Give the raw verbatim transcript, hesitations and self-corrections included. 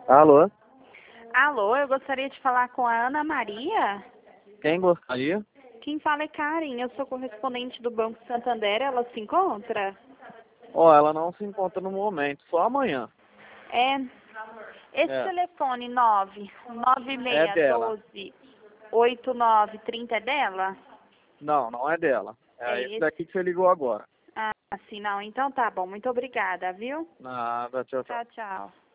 Alô? Alô, eu gostaria de falar com a Ana Maria. Quem gostaria? Quem fala é Karen, eu sou correspondente do Banco Santander, ela se encontra? Ó, ela não se encontra no momento, só amanhã. É. Esse É, telefone nove nove é seis dela. um dois oito nove três zero é dela? Não, não é dela. É É esse esse? daqui que você ligou agora. Ah, sim, não. Então tá bom. Muito obrigada, viu? Nada, tchau, tchau. Tchau, tchau.